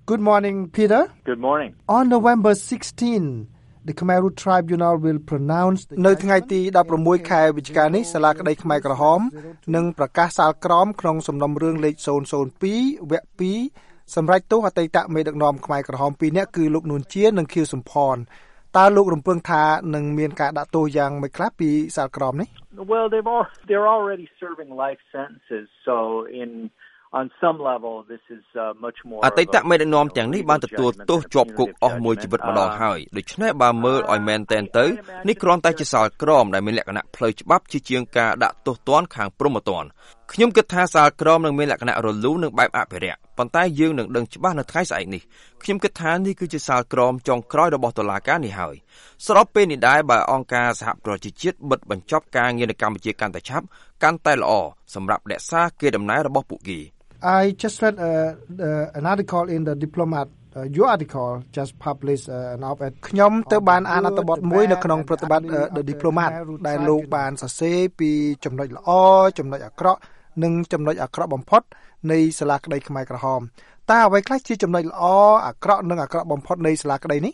Good morning, Peter. Good morning. On November 16, the Khmer Rouge Tribunal will pronounce នៅថ្ងៃទី16ខែវិច្ឆិកានេះសាលាក្តីខ្មែរក្រហមនឹងប្រកាសសាលក្រមក្នុងសំណុំរឿងលេខ002វគ្គ2សម្រាប់ទោសអតីតមេដឹកនាំខ្មែរក្រហម2នាក់គឺលោកនួនជានិងខៀវសំផនតើលោករំពឹងថានឹងមានការដាក់ទោសយ៉ាងម៉េចខ្លះពីសាលក្រមនេះ Well, they're already serving life sentences, so on some level this is much more អតីតមេដឹកនាំទាំងនេះបានទទួលទោសជាប់គុកអស់មួយជីវិតម្ដងហើយដូច្នេះបើមើលឲ្យមែនតែនទៅនេះគ្រាន់តែជាសាលក្រមដែលមានលក្ខណៈផ្លូវច្បាប់ជាជាងការដាក់ទោសទណ្ឌខាងព្រហ្មទណ្ឌខ្ញុំគិតថាសាលក្រមនឹងមានលក្ខណៈរលូននិងបែបអភិរក្សប៉ុន្តែយើងនឹងដឹងច្បាស់នៅថ្ងៃស្អែកនេះខ្ញុំគិតថានេះគឺជាសាលក្រមចុងក្រោយរបស់តុលាការនេះហើយស្របពេលនេះដែរបើអង្គការសហប្រជាជាតិបិទបញ្ចប់ការងារនៅកម្ពុជាកាន់តែឆាប់កាន់តែល្អសម្រាប់រក្សាកេរដំណែលរបស់ពួកគេ I just read an article in the Diplomat. Your article just published an op-ed. ខ្ញុំទៅបានអានអត្ថបទមួយនៅក្នុងប្រតិបត្តិ The Diplomat ដែលលោកបានសរសេរពីចំណុចល្អចំណុចអាក្រក់និងចំណុចអាក្រក់បំផុតនៃសាលាក្តីខ្មែរក្រហមតើអ្វីខ្លះជាចំណុចល្អអាក្រក់និងអាក្រក់បំផុតនៃសាលាក្តីនេះ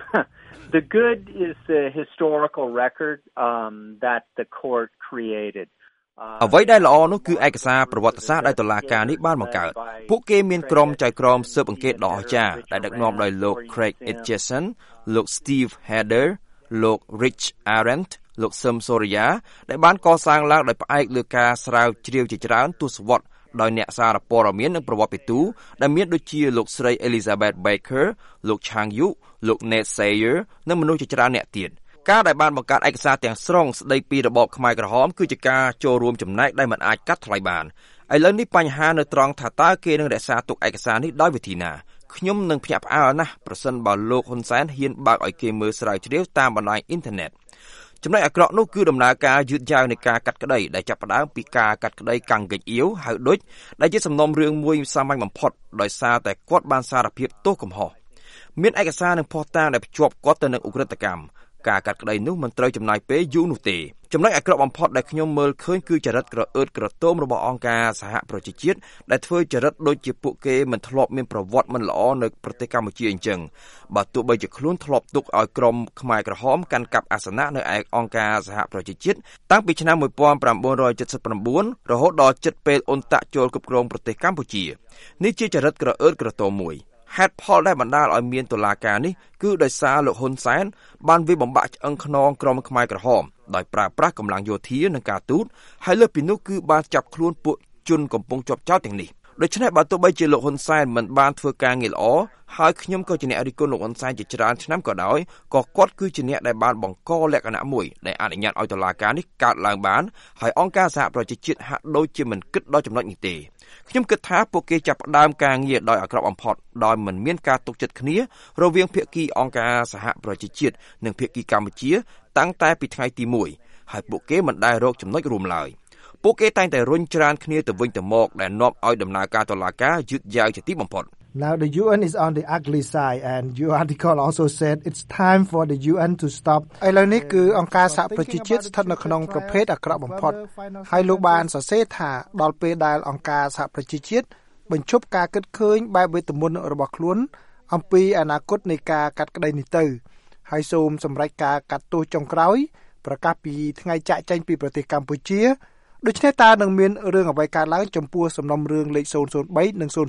The good is the historical record that the court created. អ្វីដែលល្អនោះគឺឯកសារប្រវត្តិសាស្ត្រដែលតុលាការនេះបានបង្កើតពួកគេមានក្រុមចៅក្រមស៊ើបអង្កេតដ៏អស្ចារ្យដែលដឹកនាំដោយលោក Craig Etchison លោក Steve Hedder លោក Rich Arendt លោក Sim Soria ដែលបានកសាងឡើងដោយផ្អែកលើការស្រាវជ្រាវជាច្រើនទសវត្សរ៍ដោយអ្នកសារព័ត៌មាននិងប្រវត្តិពិទូដែលមានដូចជាលោកស្រី Elizabeth Baker លោក Chang Yu លោក Nate Sayer និងមនុស្សជាច្រើនអ្នកទៀតការដែលបានបង្កើតឯកសារទាំងស្រុងស្ដីពីរបបខ្មែរក្រហមគឺជាការចូលរួមចំណែកដែលមិនអាចកាត់ថ្លៃបានឥឡូវនេះបញ្ហានៅត្រង់ថាតើគេនឹងរក្សាទុកឯកសារនេះដោយវិធីណាខ្ញុំនឹងភ្ញាក់ផ្អើលណាស់ប្រសិនបើលោកហ៊ុនសែនហ៊ានបើកឲ្យគេមើលស្រាវជ្រាវតាមបណ្ដាញអ៊ីនធឺណិតចំណុចអាក្រក់នោះគឺដំណើរការយឺតយ៉ាវនៃការកាត់ក្តីដែលចាប់ផ្ដើមពីការកាត់ក្តីកាំងកិច្ចអៀវហៅដូចដែលជាសំណុំរឿងមួយសាមញ្ញបំផុតដោយសារតែគាត់បានសារភាពទោសកំហុសមានឯកសារនិងភស្តុតាងដែលភ្ជាប់គាត់ទៅនឹងឧក្រិដ្ឋកម្មការកាត់ក្តីនោះមិនត្រូវចំណាយពេលយូរនោះទេចំណុចអាក្រក់បំផុតដែលខ្ញុំមើលឃើញគឺចរិតក្រអឺតក្រទមរបស់អង្គការសហប្រជាជាតិដែលធ្វើចរិតដូចជាពួកគេមិនធ្លាប់មានប្រវត្តិមិនល្អនៅប្រទេសកម្ពុជាអញ្ចឹងបើទោះបីជាខ្លួនធ្លាប់ទុកឲ្យក្រុមខ្មែរក្រហមកាន់កាប់អាសនៈនៅឯអង្គការសហប្រជាជាតិតាំងពីឆ្នាំ1979រហូតដល់ជិតពេលអ៊ុនតាក់ចូលគ្រប់គ្រងប្រទេសកម្ពុជានេះជាចរិតក្រអឺតក្រទមមួយហេតុផលដែលបណ្ដាលឲ្យមានតុលាការនេះគឺដោយសារលោកហ៊ុនសែនបានវាយបំបាក់ឆ្អឹងខ្នងក្រុមខ្មែរក្រហមដោយប្រើប្រាស់កម្លាំងយោធានិងការទូតហើយលើសពីនោះគឺបានចាប់ខ្លួនពួកជនកំពុងជាប់ចោទទាំងនេះដូច្នេះបើទោះបីជាលោកហ៊ុនសែនមិនបានធ្វើការងារល្អហើយខ្ញុំក៏ជាអ្នករិះគន់លោកហ៊ុនសែនជាច្រើនឆ្នាំក៏ដោយក៏គាត់គឺជាអ្នកដែលបានបង្កលក្ខណៈមួយដែលអនុញ្ញាតឲ្យតុលាការនេះកើតឡើងបានហើយអង្គការសហប្រជាជាតិហាក់ដូចជាមិនគិតដល់ចំណុចនេះទេខ្ញុំគិតថាពួកគេចាប់ផ្ដើមការងារដោយអាក្រក់បំផុតដោយមិនមានការទុកចិត្តគ្នារវាងភាគីអង្គការសហប្រជាជាតិនិងភាគីកម្ពុជាតាំងតែពីថ្ងៃទី1ហើយពួកគេមិនដែលរកចំណុចរួមឡើយពួកគេតែងតែរុញច្រានគ្នាទៅវិញទៅមកដែលនាំឲ្យដំណើរការតុលាការយឺតយ៉ាវជាទីបំផុត Now the UN is on the ugly side and your article also said it's time for the UN to stop ឥឡូវនេះគឺអង្គការសហប្រជាជាតិស្ថិតនៅក្នុងប្រភេទអាក្រក់បំផុតហើយលោកបានសរសេរថាដល់ពេលដែលអង្គការសហប្រជាជាតិបញ្ឈប់ការគិតឃើញបែបវេទមន្តរបស់ខ្លួនអំពីអនាគតនៃការកាត់ក្តីនេះទៅហើយសូមសម្រេចការកាត់ទោសចុងក្រោយប្រកាសពីថ្ងៃចាក់ចែงពីប្រទេសកម្ពុជាដូច្នេះតើនឹងមានរឿងអ្វីកើតឡើងចំពោះសំណុំរឿងលេខ003និង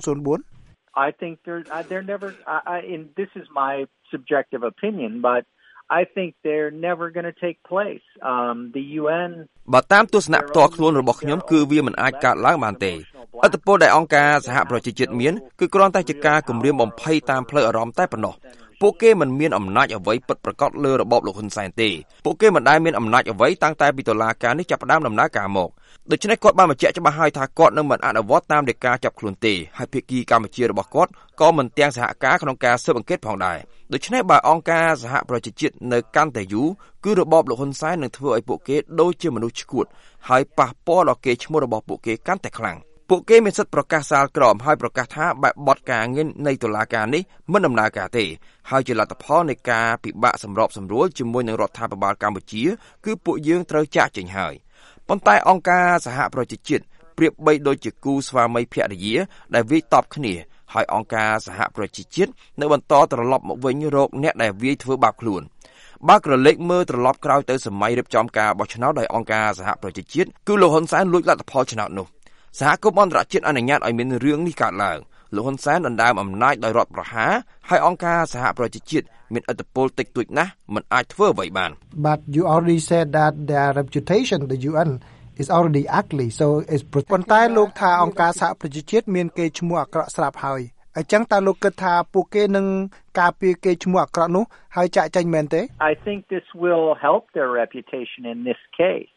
004I think they're never and this is my subjective opinion but I think they're never going to take place the UN បើតាមទស្សនៈផ្ទាល់ខ្លួនរបស់ខ្ញុំគឺវាមិនអាចកើតឡើងបានទេឥទ្ធិពលដែលអង្គការសហប្រជាជាតិមានគឺគ្រាន់តែជាការគំរាមបំភ័យតាមផ្លូវអារម្មណ៍តែប៉ុណ្ណោះពួកគេមិនមានអំណាចអ្វីពិតប្រាកដលើរបបលោកហ៊ុនសែនទេពួកគេមិនដែលមានអំណាចអ្វីតាំងតែពីតុលាការនេះចាប់ផ្ដើមដំណើរការមកដូច្នេះគាត់បានបញ្ជាក់ច្បាស់ហើយថាគាត់នឹងមិនអនុវត្តតាមដីកាចាប់ខ្លួនទេហើយភាគីកម្ពុជារបស់គាត់ក៏មិនទាំងសហការក្នុងការស៊ើបអង្កេតផងដែរដូច្នេះបើអង្គការសហប្រជាជាតិនៅកាន់តែយូរគឺរបបលោកហ៊ុនសែននឹងធ្វើឲ្យពួកគេដូចជាមនុស្សឈួតហើយប៉ះពាល់ដល់កេរ្តិ៍ឈ្មោះរបស់ពួកគេកាន់តែខ្លាំងពួកគេមានសិទ្ធិប្រកាសសាលក្រមហើយប្រកាសថាបែបបទការងារនៃតុលាការនេះមិនដំណើរការទេហើយជាលទ្ធផលនៃការពិបាកសម្របសម្រួលជាមួយនឹងរដ្ឋាភិបាលកម្ពុជាគឺពួកយើងត្រូវចាកចេញហើយប៉ុន្តែអង្គការសហប្រជាជាតិប្រៀបបីដូចជាគូស្វាមីភរិយាដែលវាយតប់គ្នាហើយអង្គការសហប្រជាជាតិនៅបន្តត្រឡប់មកវិញរកអ្នកដែលវាយធ្វើបាបខ្លួនបើក្រឡេកមើលត្រឡប់ក្រោយទៅសម័យរៀបចំការបោះឆ្នោតដោយអង្គការសហប្រជាជាតិគឺលោកហ៊ុនសែនលួចលទ្ធផលឆ្នោតនោះសហគមន៍អន្តរជាតិអនុញ្ញាតឲ្យមានរឿងនេះកើតឡើងលោកហ៊ុនសែនដណ្ដើមអំណាចដោយរដ្ឋប្រហារហើយអង្គការសហប្រជាជាតិមានឥទ្ធិពលតិចតួចណាស់មិនអាចធ្វើអ្វីបាន But you already said that their reputation the UN is already ugly so it's ប៉ុន្តែលោកថាអង្គការសហប្រជាជាតិមានកេរ្តិ៍ឈ្មោះអាក្រក់ស្រាប់ហើយអញ្ចឹងតើលោកគិតថាពួកគេនឹងការពារកេរ្តិ៍ឈ្មោះអាក្រក់នោះហើយចាក់ចែងមែនទេ I think this will help their reputation in this case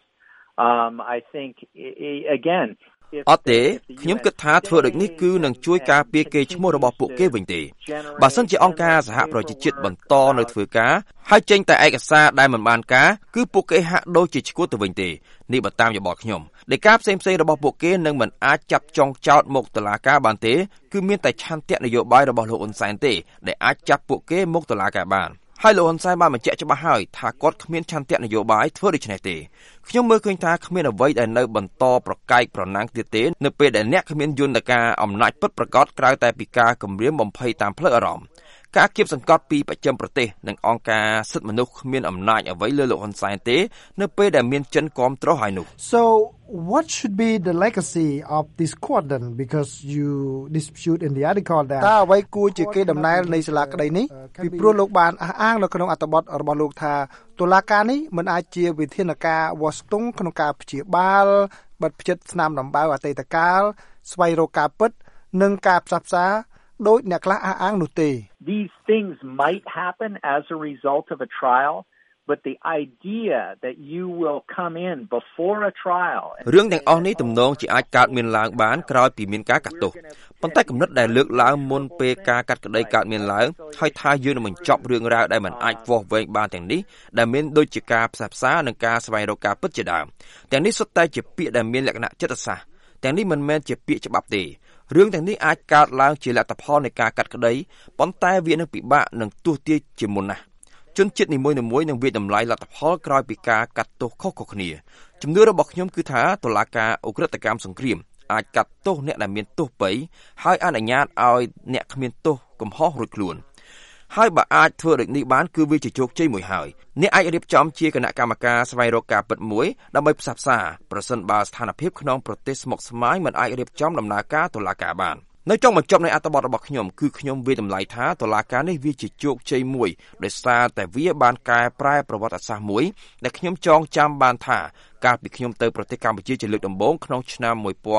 I think again អត់ទេខ្ញុំគិតថាធ្វើដូចនេះគឺនឹងជួយការពារកេរ្តិ៍ឈ្មោះរបស់ពួកគេវិញទេបើសិនជាអង្គការសហប្រជាជាតិបន្តនៅធ្វើការហើយចេញតែឯកសារដែលមិនបានការគឺពួកគេហាក់ដូចជាឈួតទៅវិញទេនេះបើតាមយោបល់ខ្ញុំដែលការផ្សេងៗរបស់ពួកគេនឹងមិនអាចចាប់ចុងចោតមកតុលាការបានទេគឺមានតែឆន្ទៈនយោបាយរបស់លោកហ៊ុនសែនទេដែលអាចចាប់ពួកគេមកតុលាការបានហើយលោកហ៊ុនសែនបានបញ្ជាក់ច្បាស់ហើយថាគាត់គ្មានឆន្ទៈនយោបាយធ្វើដូច្នេះទេខ្ញុំមើលឃើញថាគ្មានអ្វីដែលនៅបន្តប្រកែកប្រណាំងទៀតទេនៅពេលដែលអ្នកគ្មានយន្តការអំណាចពិតប្រាកដក្រៅតែពីការគំរាមបំភ័យតាមផ្លូវអារម្មណ៍ការគៀបសង្កត់ពីបច្ចឹមប្រទេសនិងអង្គការសិទ្ធិមនុស្សគ្មានអំណាចអ្វីលើលោកហ៊ុនសែនទេនៅពេលដែលមានចិនគាំទ្រហើយនោះ So what should be the legacy of this court then because you dispute in the article that តើអ្វីគួរជាគេដំណើរនៃសាលាក្តីនេះពីព្រោះលោកបានអះអាងនៅក្នុងអត្ថបទរបស់លោកថាតុលាការនេះមិនអាចជាវិធានការវាស់ស្ទង់ក្នុងការព្យាបាលបិទផ្ចិតស្នាមដំបៅអតីតកាលស្វែងរកការពិតនិងការផ្សះផ្សាដោយអ្នកខ្លះអះអាងនោះទេ These things might happen as a result of a trial but the idea that you will come in before a trial រឿងទាំងអស់នេះទំនងជាអាចកើតមានឡើងបានក្រោយពីមានការកាត់ទោសប៉ុន្តែគំនិតដែលលើកឡើងមុនពេលការកាត់ក្តីកើតមានឡើងហើយថាយើងនឹងបញ្ចប់រឿងរ៉ាវដែលមិនអាចវាស់វែងបានទាំងនេះដែលមានដូចជាការផ្សះផ្សានិងការស្វែងរកការពិតជាដើមទាំងនេះសុទ្ធតែជាពាក្យដែលមានលក្ខណៈចិត្តសាស្ត្រទាំងនេះមិនមែនជាពាក្យច្បាប់ទេរឿងទាំងនេះអាចកើតឡើងជាលទ្ធផលនៃការកាត់ក្តីប៉ុន្តែវានឹងពិបាកនឹងទស្សន៍ទាយជាមុនណាស់ជនជាតិនីមួយៗនឹងវាតម្លៃលទ្ធផលក្រោយពីការកាត់ទោសខុសៗគ្នាជំនឿរបស់ខ្ញុំគឺថាតុលាការអ ுக ្រិតកម្មសង្គ្រាមអាចកាត់ទោសអ្នកដែលមានទោសបីហើយអនុញ្ញាតឲ្យអ្នកគ្មានទោសកំហុសរួចខ្លួនហើយបើអាចធ្វើដូចនេះបានគឺវាជាជោគជ័យមួយហើយអ្នកអាចរៀបចំជាគណៈកម្មការស្វែងរកការពិតមួយដើម្បីផ្សះផ្សាប្រសិនបើស្ថានភាពក្នុងប្រទេសស្មុគស្មាញមិនអាចរៀបចំដំណើរការតុលាការបាននៅចុងបញ្ចប់នៃអត្ថបទរបស់ខ្ញុំគឺខ្ញុំវាតម្លៃថាតុលាការនេះវាជាជោគជ័យមួយដោយសារតែវាបានកែប្រែប្រវត្តិសាស្ត្រមួយដែលខ្ញុំចងចាំបានថាកាលពីខ្ញុំទៅប្រទេសកម្ពុជាជាលើកដំបូងក្នុងឆ្នាំ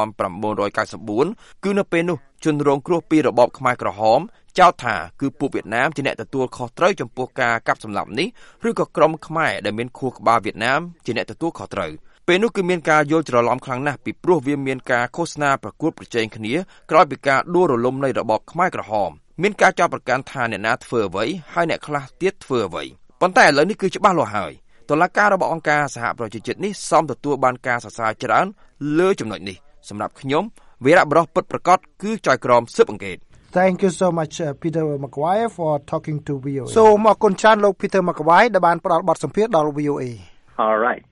1994គឺនៅពេលនោះជនរងគ្រោះពីរបបខ្មែរក្រហមចោទថាគឺពួកវៀតណាមជាអ្នកទទួលខុសត្រូវចំពោះការកាប់សម្លាប់នេះឬក៏ក្រុមខ្មែរដែលមានខួរក្បាលវៀតណាមជាអ្នកទទួលខុសត្រូវពេលនោះគឺមានការយល់ច្រឡំខ្លាំងណាស់ពីព្រោះវាមានការឃោសនាប្រកួតប្រជែងគ្នាក្រោយពីការដួលរលំនៃរបបខ្មែរក្រហមមានការចោទប្រកាន់ថាអ្នកណាធ្វើអ្វីហើយអ្នកខ្លះទៀតធ្វើអ្វីប៉ុន្តែឥឡូវនេះគឺច្បាស់លាស់ហើយតុលាការរបស់អង្គការសហប្រជាជាតិនេះសមទទួលបានការសរសើរច្រើនលើចំណុចនេះសម្រាប់ខ្ញុំវីរៈបុរសពិតប្រាកដគឺចៅក្រមស៊ើបអង្កេត Thank you so much Peter McGuire for talking to VOA. So មកគុណច្រើនលោក Peter McGuire ដែលបានផ្ដល់បទសម្ភាសន៍ដល់ VOA. All right.